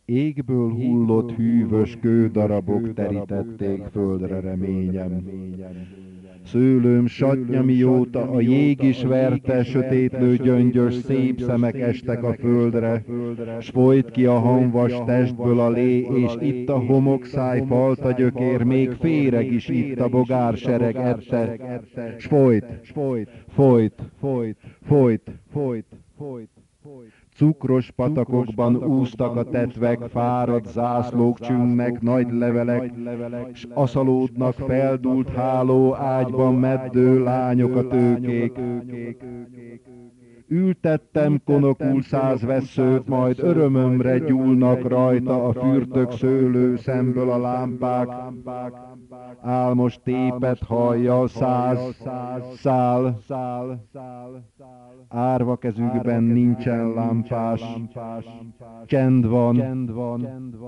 Égből hullott hűvös kődarabok terítették földre reményem. Szőlőm satnya mióta a jég is verte, sötétlő gyöngyös szép szemek estek a földre, s folyt ki a hamvas testből a lé, és itt a homokszáj falta gyökér, még féreg is itt a bogársereg ette, s folyt. Cukros patakokban úsztak a tetvek, fáradt zászlók csüngnek, nagy levelek, s aszalódnak feldúlt háló ágyban meddő lányok a tőkék. Ültettem konokul 100 vesszőt, majd örömömre gyúlnak rajta a fürtök szőlő szemből a lámpák. Álmos tépet hajjal 100 szál, árva kezükben nincsen lámpás, csend van,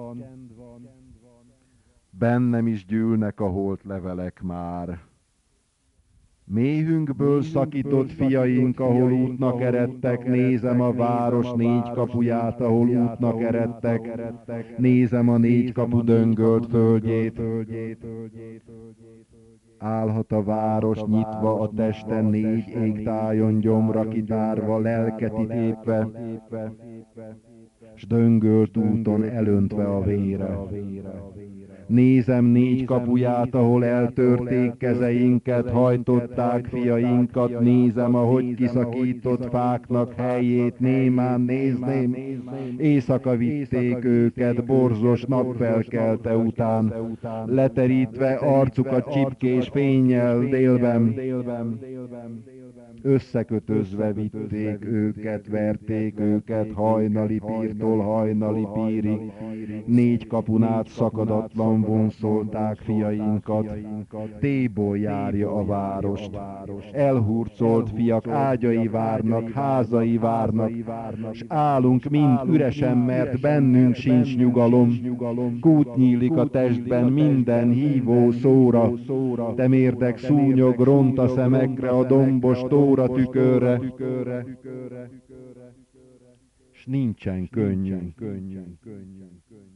bennem is gyűlnek a holt levelek már. Méhünkből szakított fiaink, ahol útnak eredtek, nézem a város 4 kapuját, ahol útnak eredtek, nézem a 4 kapu döngölt földjét. Állhat a város nyitva a testen 4 égtájon gyomra kitárva, lelket kitépve, s döngölt úton elöntve a vére. Nézem 4 kapuját, ahol eltörték kezeinket, hajtották fiainkat, nézem, ahogy kiszakított fáknak helyét, némán nézném, éjszaka vitték őket, borzos nap felkelte után, leterítve arcukat csipkés fénnyel délben. Összekötözve vitték őket, verték őket, hajnali pírtól hajnali pírig, 4 kapun át szakadatlan vonszolták fiainkat. Téból járja a várost. Elhurcolt fiak ágyai várnak, házai várnak, s állunk mind üresen, mert bennünk sincs nyugalom. Kút nyílik a testben minden hívó szóra, de mérdek szúnyog ront a szemekre, a dombos tóra tükörre, s nincsen könnyű.